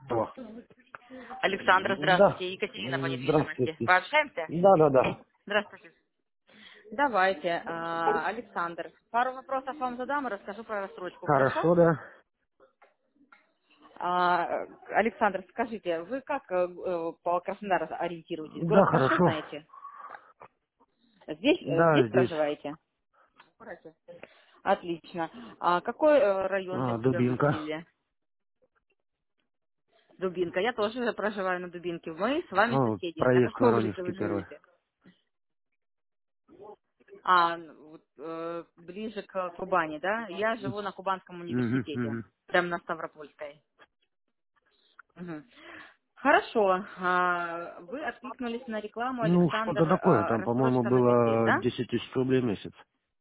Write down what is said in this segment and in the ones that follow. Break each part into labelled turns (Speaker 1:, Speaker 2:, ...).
Speaker 1: О,
Speaker 2: Александр,
Speaker 1: да,
Speaker 2: здравствуйте. Екатерина по недвижимости.
Speaker 1: здравствуйте.
Speaker 2: Пообщаемся?
Speaker 1: Да, да, да.
Speaker 2: Здравствуйте. Давайте, Александр. Пару вопросов вам задам и расскажу про рассрочку, хорошо?
Speaker 1: Хорошо, да.
Speaker 2: Александр, скажите, вы как по Краснодару ориентируетесь?
Speaker 1: Да,
Speaker 2: Город хорошо
Speaker 1: хорошо.
Speaker 2: знаете? Здесь,
Speaker 1: Да,
Speaker 2: здесь
Speaker 1: здесь.
Speaker 2: проживаете? В городе. Отлично. А какой район для себя
Speaker 1: Дубинка.
Speaker 2: выделили? Дубинка. Я тоже проживаю на Дубинке. Мы с вами соседи. На
Speaker 1: Проезд
Speaker 2: какой улице
Speaker 1: Воронежский
Speaker 2: вы
Speaker 1: первый.
Speaker 2: живете? Вот, ближе к Кубани, да? Я живу на Кубанском
Speaker 1: Угу,
Speaker 2: университете,
Speaker 1: угу.
Speaker 2: прямо на Ставропольской. Мгм. Хорошо. Вы откликнулись на рекламу,
Speaker 1: Ну,
Speaker 2: Александр,
Speaker 1: что-то такое. Там, по-моему,
Speaker 2: рассрочка на 5 лет,
Speaker 1: было
Speaker 2: да?
Speaker 1: 10 тысяч рублей в месяц.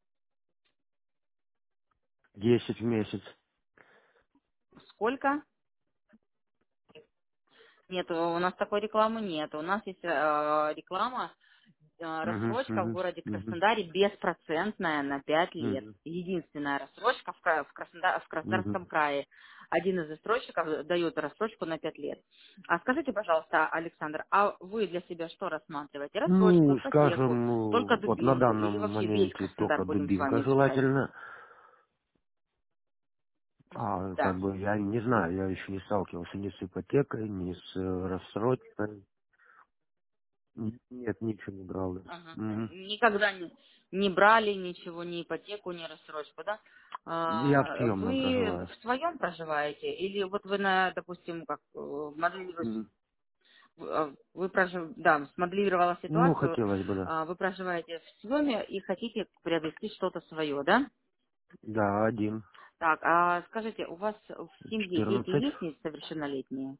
Speaker 1: 10 в месяц.
Speaker 2: Сколько? Нет, у нас такой рекламы нет. У нас есть реклама,
Speaker 1: Угу,
Speaker 2: рассрочка в
Speaker 1: угу,
Speaker 2: городе
Speaker 1: угу,
Speaker 2: Краснодаре беспроцентная на 5 лет.
Speaker 1: угу,
Speaker 2: Единственная рассрочка в
Speaker 1: угу.
Speaker 2: Краснодарском крае. Один из застройщиков дает рассрочку на 5 лет. А скажите, пожалуйста, Александр, а вы для себя что рассматриваете? Рассрочку,
Speaker 1: Ну,
Speaker 2: ипотеку,
Speaker 1: скажем,
Speaker 2: только
Speaker 1: вот на
Speaker 2: Дубинку
Speaker 1: данном
Speaker 2: или вообще весь
Speaker 1: моменте
Speaker 2: Краснодар
Speaker 1: только
Speaker 2: будем с вами
Speaker 1: Дубинка
Speaker 2: изучать?
Speaker 1: желательно. Как
Speaker 2: Да.
Speaker 1: бы, я не знаю, я еще не сталкивался ни с ипотекой, ни с рассрочкой. Нет, ничего не брал.
Speaker 2: Ага.
Speaker 1: Мгм.
Speaker 2: Никогда не брали ничего, ни ипотеку, ни рассрочку, да?
Speaker 1: Я в съемном
Speaker 2: Вы
Speaker 1: проживаю.
Speaker 2: в своем проживаете? Или вот вы на, допустим, как
Speaker 1: Мгм.
Speaker 2: да, смоделировала
Speaker 1: Ну,
Speaker 2: ситуацию,
Speaker 1: хотелось бы, да.
Speaker 2: вы проживаете в съеме и хотите приобрести что-то свое, да?
Speaker 1: Да, один.
Speaker 2: Так, а скажите, у вас в семье дети
Speaker 1: 14.
Speaker 2: есть несовершеннолетние?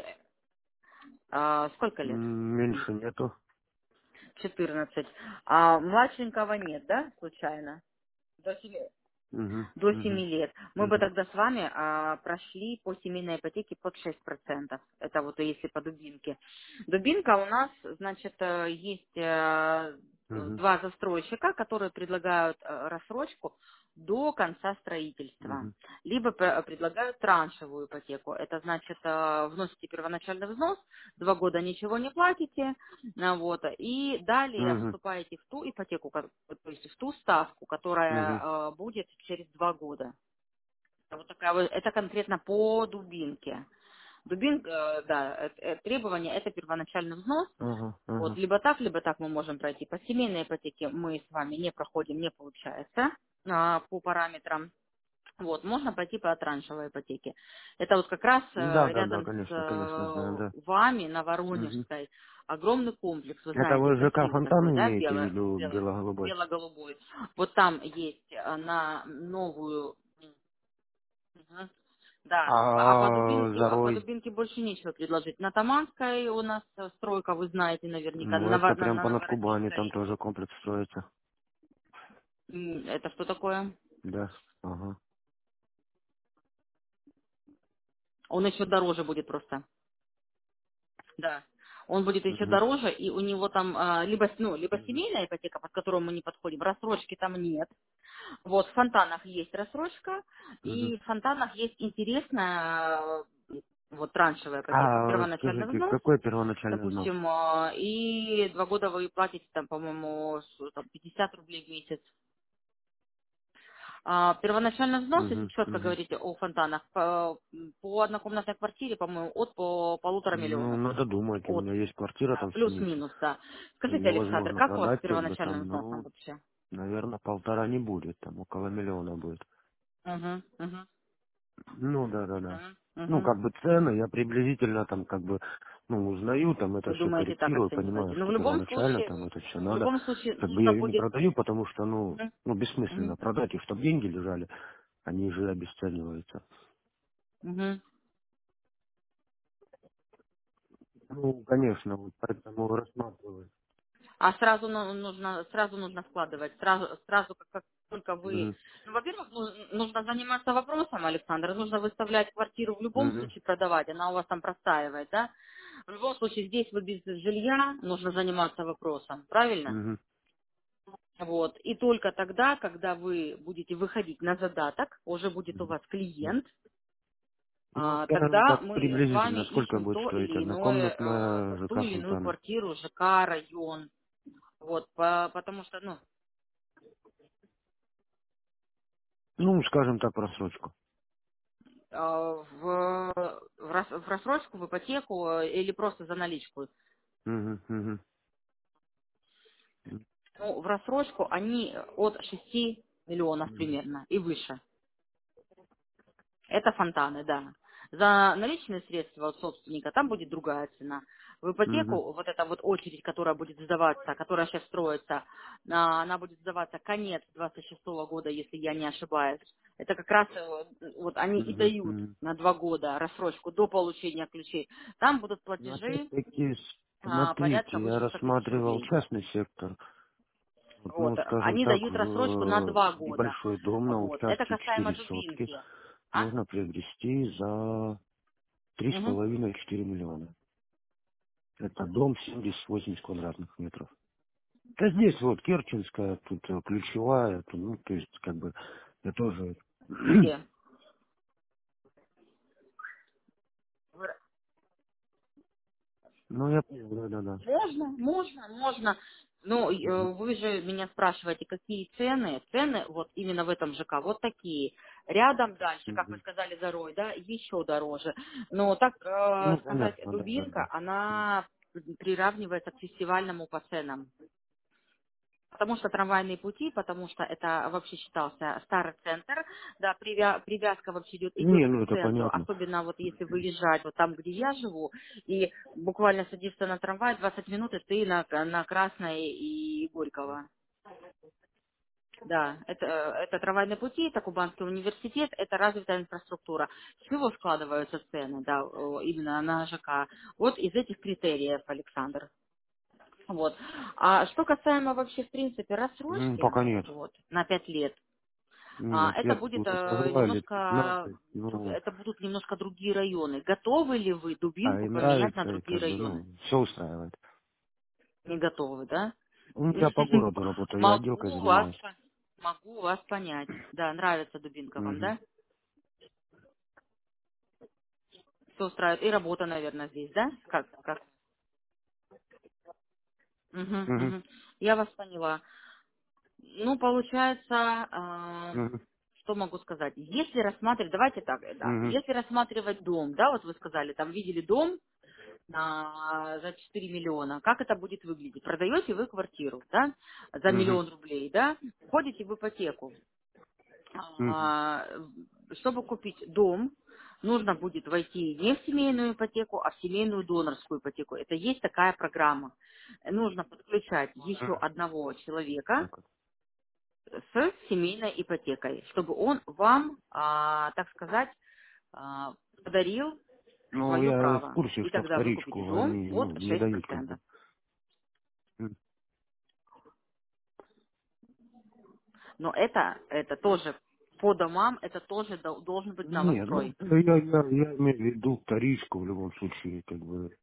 Speaker 2: Сколько лет?
Speaker 1: Меньше нету.
Speaker 2: 14. А младшенького нет, да, случайно? До 7.
Speaker 1: Мгм.
Speaker 2: До
Speaker 1: Мгм.
Speaker 2: 7 лет. Мы бы
Speaker 1: Мгм.
Speaker 2: тогда с вами прошли по семейной ипотеке под 6%. Это вот если по Дубинке. Дубинка у нас, значит, есть
Speaker 1: Мгм.
Speaker 2: два застройщика, которые предлагают рассрочку до конца строительства.
Speaker 1: Мгм.
Speaker 2: Либо предлагают траншевую ипотеку. Это значит, вносите первоначальный взнос, 2 года ничего не платите, вот, и далее
Speaker 1: Мгм.
Speaker 2: вступаете в ту ипотеку, то есть в ту ставку, которая
Speaker 1: Мгм.
Speaker 2: будет через 2 года. Вот такая вот, это конкретно по Дубинке. Дубинка, да, требование это первоначальный взнос.
Speaker 1: Ага,
Speaker 2: Вот,
Speaker 1: ага.
Speaker 2: либо так мы можем пройти. По семейной ипотеке мы с вами не проходим, не получается по параметрам. Вот, можно пойти по траншевой ипотеке. Это вот как раз
Speaker 1: Да, да, да,
Speaker 2: рядом с
Speaker 1: конечно, знаю, да.
Speaker 2: вами на
Speaker 1: Мгм.
Speaker 2: Воронежской огромный комплекс, вы
Speaker 1: Это
Speaker 2: знаете,
Speaker 1: вы ЖК
Speaker 2: красивый такой,
Speaker 1: Фонтаны
Speaker 2: да,
Speaker 1: имеете в виду
Speaker 2: белый,
Speaker 1: бело-голубой?
Speaker 2: бело-голубой. Вот там есть на новую, мгм, да, а
Speaker 1: А
Speaker 2: по
Speaker 1: Зарой?
Speaker 2: Дубинке больше нечего предложить. На Таманской у нас стройка, вы знаете наверняка,
Speaker 1: Ну, это прям
Speaker 2: На
Speaker 1: понад Кубани, там
Speaker 2: Новороссийской.
Speaker 1: тоже комплекс строится.
Speaker 2: Это что такое?
Speaker 1: Да, ага.
Speaker 2: Он еще дороже будет просто. Да. Он будет еще
Speaker 1: Мгм.
Speaker 2: дороже, и у него там либо
Speaker 1: Мгм.
Speaker 2: семейная ипотека, под которую мы не подходим, рассрочки там нет. Вот в фонтанах есть рассрочка,
Speaker 1: Мгм.
Speaker 2: и в фонтанах есть интересная вот траншевая ипотека,
Speaker 1: А
Speaker 2: первоначальный
Speaker 1: скажите,
Speaker 2: взнос,
Speaker 1: какой первоначальный взнос?
Speaker 2: допустим, и 2 года вы платите там, по-моему, 50 рублей в месяц. Первоначальный взнос, если
Speaker 1: Мгм.
Speaker 2: четко
Speaker 1: Мгм.
Speaker 2: говорите о фонтанах, по однокомнатной квартире, по-моему, от по 1,5 миллиона.
Speaker 1: Ну, надо думать, у
Speaker 2: От,
Speaker 1: меня есть квартира
Speaker 2: да,
Speaker 1: там в станице.
Speaker 2: плюс-минус, да. Скажите,
Speaker 1: Ее
Speaker 2: Александр,
Speaker 1: возможно
Speaker 2: как у вас с
Speaker 1: продать, как бы
Speaker 2: первоначальным
Speaker 1: там,
Speaker 2: взносом
Speaker 1: ну,
Speaker 2: вообще?
Speaker 1: наверное, 1,5 не будет, там около миллиона будет.
Speaker 2: Угу, угу,
Speaker 1: Ну, да, да, да.
Speaker 2: угу,
Speaker 1: Ну,
Speaker 2: угу.
Speaker 1: как бы цены, я приблизительно там как бы, ну, узнаю, там это
Speaker 2: Вы
Speaker 1: все
Speaker 2: думаете, так
Speaker 1: корректирую, понимаю,
Speaker 2: оцениваете? Но
Speaker 1: что первоначально там это все
Speaker 2: в
Speaker 1: надо.
Speaker 2: любом случае
Speaker 1: Как бы я
Speaker 2: нужно
Speaker 1: ее не
Speaker 2: будет...
Speaker 1: продаю, потому что,
Speaker 2: Мгм,
Speaker 1: бессмысленно
Speaker 2: мгм,
Speaker 1: продать их, чтобы деньги лежали, они же обесцениваются.
Speaker 2: мгм.
Speaker 1: Ну, конечно, вот поэтому рассматриваю.
Speaker 2: А сразу нужно вкладывать, сразу как только вы...
Speaker 1: Мгм.
Speaker 2: Ну, во-первых, нужно заниматься вопросом, Александр, нужно выставлять квартиру в любом
Speaker 1: Мгм.
Speaker 2: случае продавать, она у вас там простаивает, да? В любом случае, здесь вы без жилья, нужно заниматься вопросом, правильно?
Speaker 1: Мгм.
Speaker 2: Вот. И только тогда, когда вы будете выходить на задаток, уже будет у
Speaker 1: Мгм.
Speaker 2: вас клиент,
Speaker 1: Ну, скажем
Speaker 2: Тогда
Speaker 1: так,
Speaker 2: мы с вами
Speaker 1: приблизительно сколько
Speaker 2: ищем
Speaker 1: будет
Speaker 2: то
Speaker 1: стоить
Speaker 2: или иное,
Speaker 1: однокомнатная
Speaker 2: ту
Speaker 1: ЖК
Speaker 2: или иную
Speaker 1: Фонтана?
Speaker 2: квартиру, ЖК, район. Вот, потому что, ну,
Speaker 1: Ну, скажем так, просрочку.
Speaker 2: в рассрочку, в ипотеку или просто за наличку.
Speaker 1: Угу, угу.
Speaker 2: Ну, в рассрочку они от 6 миллионов примерно и выше. Это фонтаны, да. За наличные средства от собственника там будет другая цена. В
Speaker 1: Угу.
Speaker 2: ипотеку вот эта вот очередь, которая будет сдаваться, которая сейчас строится, она будет сдаваться конец 26 года, если я не ошибаюсь. Это как раз вот они и
Speaker 1: Угу.
Speaker 2: дают
Speaker 1: Угу.
Speaker 2: на 2 года рассрочку до получения ключей. Там будут
Speaker 1: Ну,
Speaker 2: платежи
Speaker 1: опять-таки,
Speaker 2: порядка
Speaker 1: смотрите, я
Speaker 2: выше 100 тысяч
Speaker 1: рассматривал
Speaker 2: рублей.
Speaker 1: частный сектор. Вот,
Speaker 2: Вот.
Speaker 1: ну, скажем
Speaker 2: Они
Speaker 1: так,
Speaker 2: дают рассрочку на 2 года.
Speaker 1: небольшой дом на
Speaker 2: Вот. Это
Speaker 1: участке
Speaker 2: касаемо
Speaker 1: 4 сотки
Speaker 2: Дубинки. А?
Speaker 1: можно приобрести за три с
Speaker 2: Мгм.
Speaker 1: половиной 4 миллиона. Это дом 70-80 квадратных метров. Да здесь вот Керченская, тут ключевая, тут, ну, то есть, как бы, я тоже...
Speaker 2: Где?
Speaker 1: Ну, я понял, да-да-да.
Speaker 2: Можно. Ну,
Speaker 1: Мгм.
Speaker 2: вы же меня спрашиваете, какие цены. Цены вот именно в этом ЖК вот такие. Рядом дальше, как вы
Speaker 1: Мгм.
Speaker 2: сказали, Зарой, да, еще дороже. Но так
Speaker 1: Ну,
Speaker 2: сказать,
Speaker 1: понятно, да-да-да.
Speaker 2: Дубинка, она приравнивается к фестивальному по ценам. Потому что трамвайные пути, потому что это вообще считался старый центр, да, привязка вообще идет
Speaker 1: Не,
Speaker 2: к
Speaker 1: ну, это
Speaker 2: центру,
Speaker 1: понятно.
Speaker 2: особенно вот если выезжать вот там, где я живу, и буквально садишься на трамвай, 20 минут, и ты на Красной и Горького. Да, это трамвайные пути, это Кубанский университет, это развитая инфраструктура. С чего складываются цены, да, именно на ЖК? Вот из этих критериев, Александр. Вот. А что касаемо вообще, в принципе, рассрочки,
Speaker 1: Пока нет.
Speaker 2: вот, на 5 лет,
Speaker 1: Нет,
Speaker 2: это
Speaker 1: я
Speaker 2: будет
Speaker 1: тут два лет
Speaker 2: немножко,
Speaker 1: 15, ну,
Speaker 2: это будут немножко другие районы. Готовы ли вы
Speaker 1: а,
Speaker 2: Дубинку
Speaker 1: и
Speaker 2: поменять на
Speaker 1: нравится, и
Speaker 2: другие
Speaker 1: как бы,
Speaker 2: районы?
Speaker 1: ну, все устраивает.
Speaker 2: Не готовы, да?
Speaker 1: Ну, я по городу работаю, я отделкой
Speaker 2: Могу вас,
Speaker 1: занимаюсь.
Speaker 2: могу вас понять. Да, нравится Дубинка вам,
Speaker 1: Угу.
Speaker 2: да? Все устраивает. И работа, наверное, здесь, да? Как? Мгм,
Speaker 1: Угу.
Speaker 2: мгм. Я вас поняла. Ну, получается,
Speaker 1: Угу.
Speaker 2: что могу сказать? Если рассматривать, давайте так, да,
Speaker 1: Угу.
Speaker 2: если рассматривать дом, да, вот вы сказали, там видели дом за 4 миллиона, как это будет выглядеть? Продаете вы квартиру, да, за
Speaker 1: Угу.
Speaker 2: 1 000 000 рублей, да, входите в ипотеку.
Speaker 1: Угу.
Speaker 2: А, Чтобы купить дом, нужно будет войти не в семейную ипотеку, а в семейную донорскую ипотеку. Это есть такая программа. Нужно подключать еще одного человека,
Speaker 1: Так вот.
Speaker 2: с семейной ипотекой, чтобы он вам, так сказать, подарил
Speaker 1: Ну,
Speaker 2: свое
Speaker 1: я в
Speaker 2: право.
Speaker 1: курсе,
Speaker 2: И
Speaker 1: что
Speaker 2: тогда вы купите
Speaker 1: вторичку
Speaker 2: дом
Speaker 1: они,
Speaker 2: под
Speaker 1: ну, не дают, как
Speaker 2: 6%.
Speaker 1: бы. М.
Speaker 2: Но это тоже по домам, это тоже должен быть
Speaker 1: Нет, ну,
Speaker 2: новострой.
Speaker 1: я имею в виду вторичку в любом случае, как бы.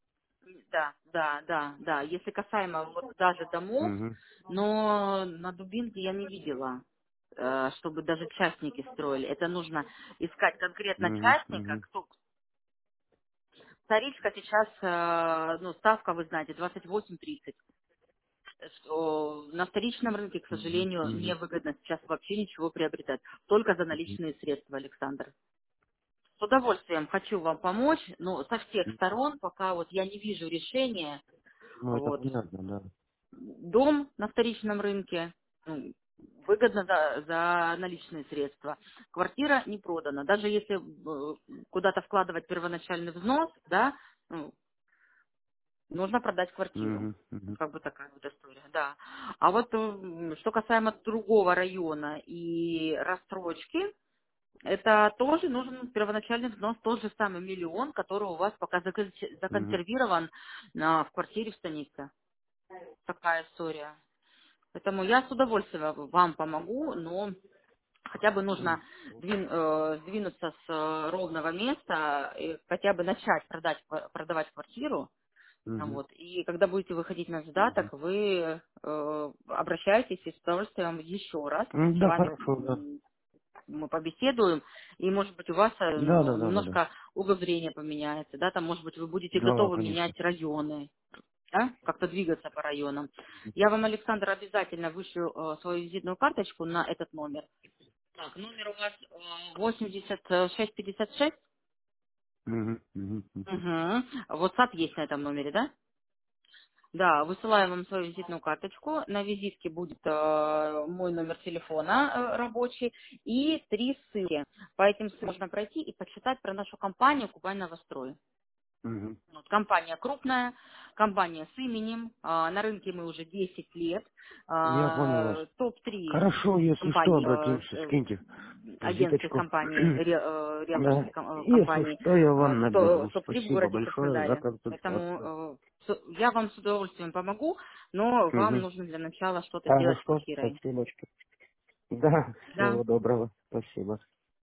Speaker 2: Да. Если касаемо вот даже домов,
Speaker 1: Угу.
Speaker 2: но на Дубинке я не видела, чтобы даже частники строили. Это нужно искать конкретно
Speaker 1: Угу.
Speaker 2: частника,
Speaker 1: Угу.
Speaker 2: кто. Тарифка сейчас, ну, ставка, вы знаете, 28-30. Что на вторичном рынке, к
Speaker 1: Угу.
Speaker 2: сожалению,
Speaker 1: Угу.
Speaker 2: невыгодно сейчас вообще ничего приобретать. Только за наличные средства, Александр. С удовольствием хочу вам помочь, но со всех сторон, пока вот я не вижу решения.
Speaker 1: Ну, это
Speaker 2: Вот.
Speaker 1: понятно, да.
Speaker 2: Дом на вторичном рынке, ну, выгодно за наличные средства. Квартира не продана. Даже если куда-то вкладывать первоначальный взнос, да, ну, нужно продать квартиру.
Speaker 1: Угу. Угу.
Speaker 2: Как бы такая вот история, да. А вот что касаемо другого района и рассрочки, это тоже нужен первоначальный взнос, тот же самый миллион, который у вас пока
Speaker 1: Угу.
Speaker 2: законсервирован в квартире в станице. Такая история. Поэтому я с удовольствием вам помогу, но хотя бы нужно сдвинуться с ровного места, и хотя бы начать продавать квартиру.
Speaker 1: Угу.
Speaker 2: Вот. И когда будете выходить на
Speaker 1: Угу.
Speaker 2: задаток, вы обращайтесь и с удовольствием еще раз с
Speaker 1: Да,
Speaker 2: вами
Speaker 1: хорошо, да.
Speaker 2: мы побеседуем, и, может быть, у вас
Speaker 1: Да,
Speaker 2: ну,
Speaker 1: да, да, да, да.
Speaker 2: немножко угол зрения поменяется, да, там, может быть, вы будете
Speaker 1: Да,
Speaker 2: готовы
Speaker 1: конечно.
Speaker 2: менять районы, да, как-то двигаться по районам. Я вам, Александр, обязательно вышлю свою визитную карточку на этот номер. Так, номер у вас 8656.
Speaker 1: Мгм, мгм, мгм.
Speaker 2: Угу. WhatsApp есть на этом номере, да? Да, высылаю вам свою визитную карточку. На визитке будет мой номер телефона рабочий и 3 ссылки. По этим ссылкам можно пройти и почитать про нашу компанию «Кубань Новострой».
Speaker 1: Мгм.
Speaker 2: Вот, компания крупная, компания с именем. На рынке мы уже 10 лет.
Speaker 1: Я понял вас.
Speaker 2: Топ-3
Speaker 1: Хорошо, если что,
Speaker 2: компаний,
Speaker 1: обратимся, скиньте
Speaker 2: агентских
Speaker 1: визиточку.
Speaker 2: компаний,
Speaker 1: Да.
Speaker 2: риэлторских
Speaker 1: Если
Speaker 2: компаний,
Speaker 1: что, я вам наберу.
Speaker 2: топ-3 в
Speaker 1: Спасибо
Speaker 2: городе
Speaker 1: большое за
Speaker 2: Краснодаре.
Speaker 1: консультацию.
Speaker 2: Поэтому я вам с удовольствием помогу, но вам
Speaker 1: Мгм.
Speaker 2: нужно для начала что-то сделать с
Speaker 1: Хорошо,
Speaker 2: квартирой.
Speaker 1: спасибо. Да,
Speaker 2: Да.
Speaker 1: всего доброго. Спасибо.